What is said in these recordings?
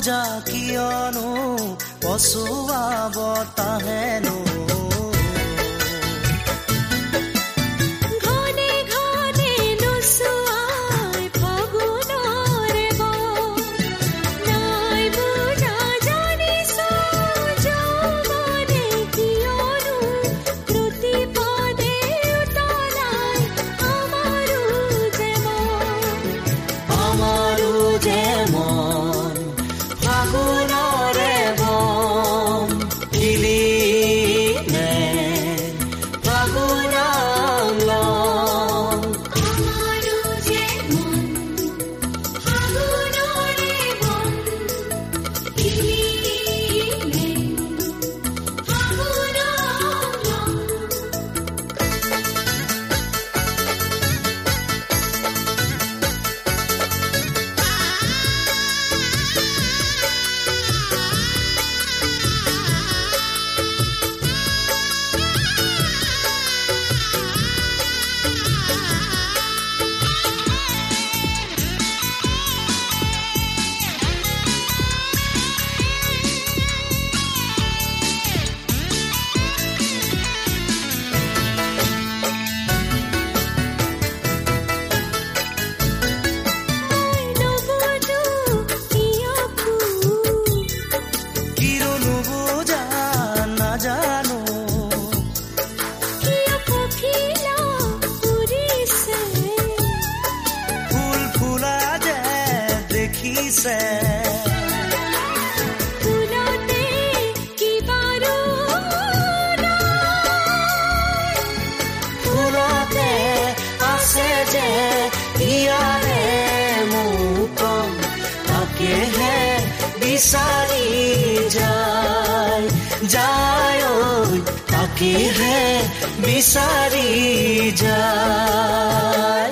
পূজা কিয়নো পচোৱা বতাহেনো বিচাৰি যায় তাকেহে বিচাৰি যায়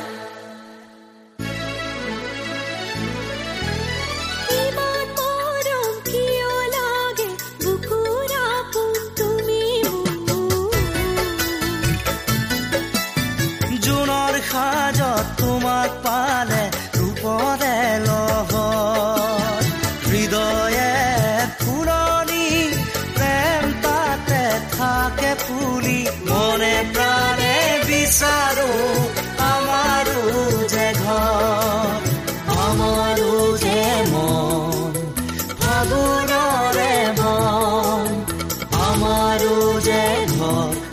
জোনৰ সাজত তোমাক পালে ৰূপৰে লহৰ হৃদয়ে ফুলনি প্ৰেম তাতে থাকে ফুলি মনে প্ৰাণে বিচাৰো আমাৰো যে ঘৰ আমাৰো যে মন ফাগুনৰে মন আমাৰো যে ঘৰ